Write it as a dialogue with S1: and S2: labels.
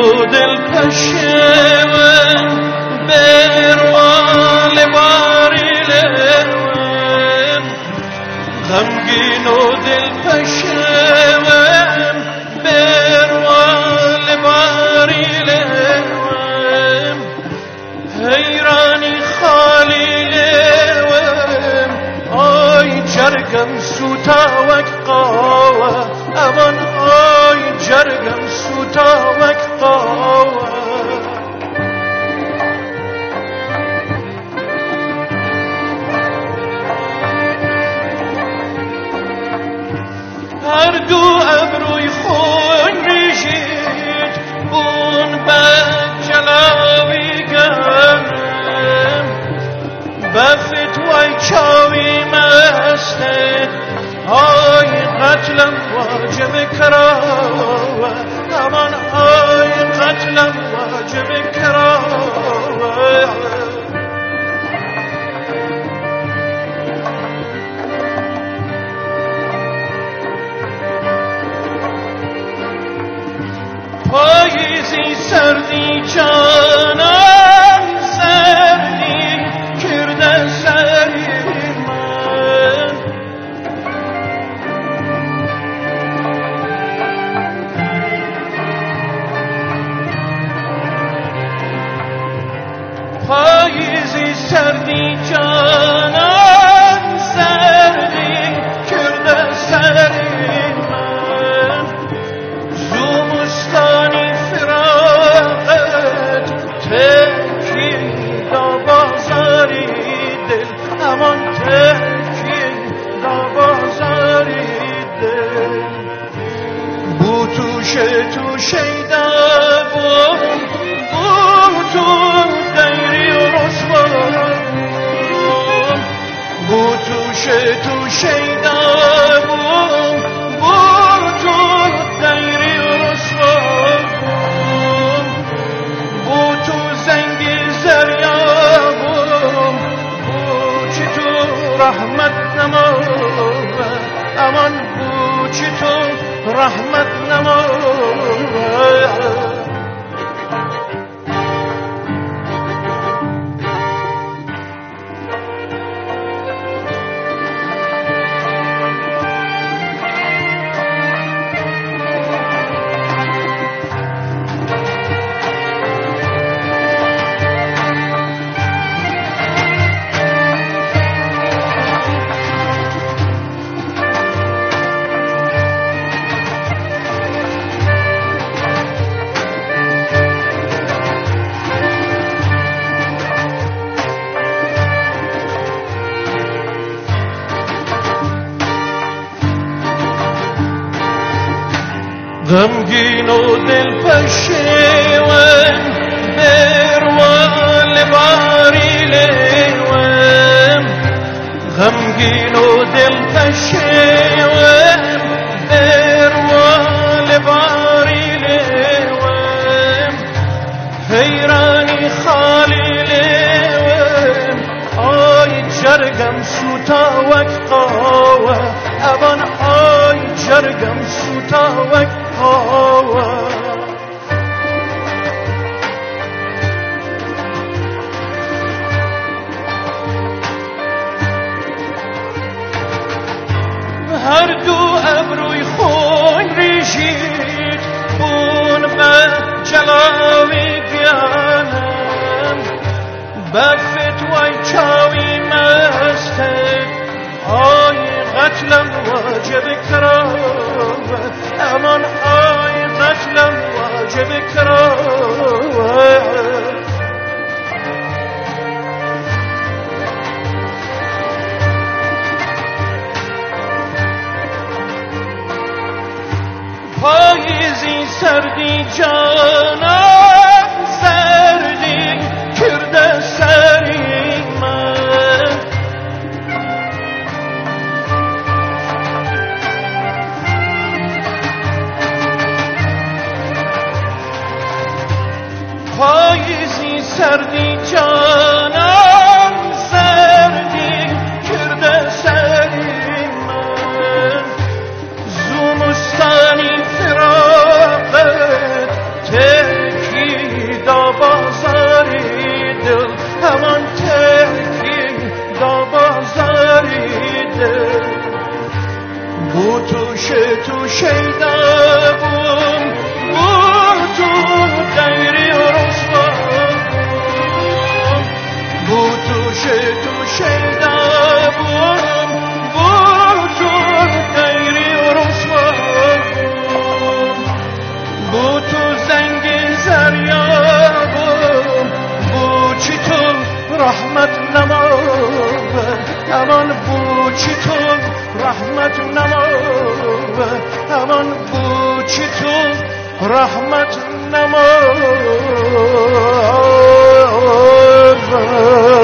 S1: دل پشم بروال باریلم غمگین و دل پشم بروال باریلم حیرانی خالیلم آی جرگم سوتا وک قاوه امان آی جرگم سوتا وک قاوه هر دو ابروی خون ریشید اون بد جلاوی گرم بفتوی چاوی مسته آی قتلم واجب کراوه امان آی قتلم واجب کراوه پاییزی سردی جانم سردی کرده سری من پاییزی سردی جانم سردی کرده سری aman tekin da bazaride bu tuşeyda bu tu gayri rosvarım bu tuşeyda bu tu gayri rosvarım bu tu zengi zeryabım rahmet nemo aman bu çito rahmet nemo غمگین و دل پشیوم بروال باریلم غمگین و دل پشیوم بروال باریلم حیرانی خالیلم آی جرگم سوتا وک قاوه امان آی جرگم سوتا وک هر دو ابروی خون ریشید اون به جلاوی گیانم بفتوی چاوی مسته آی قتلم واجب کراوه امان آی قتلم واجب کراوه پاییزی سردی جانم سردی کرده سری من پاییزی سردی جانم سردی کرده سری من زمستانی فراقت دا بازاری دل همان تکی دا بازاری دل بو تو شیده بوم بو تو دیری و رسوا بو تو شیده بوم بو تو دیری و رسوا بو تو زنگی زریابم بو چی تو رحمت نمابه همان بو چی تو رحمت نمابه همان بو چی تو رحمت نمابه